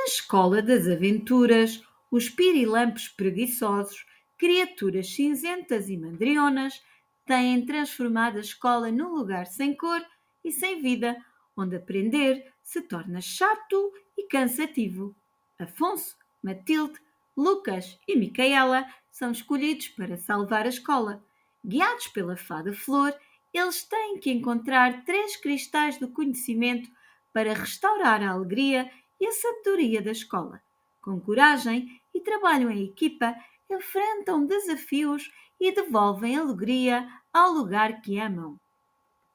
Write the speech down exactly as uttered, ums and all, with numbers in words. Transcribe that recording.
Escola das Aventuras, os pirilampos preguiçosos, criaturas cinzentas e mandrionas, têm transformado a escola num lugar sem cor e sem vida, onde aprender se torna chato e cansativo. Afonso, Matilde, Lucas e Micaela são escolhidos para salvar a escola. Guiados pela fada Flor, eles têm que encontrar três cristais do conhecimento para restaurar a alegria e a sabedoria da escola. Com coragem e trabalho em equipa, enfrentam desafios e devolvem alegria ao lugar que amam.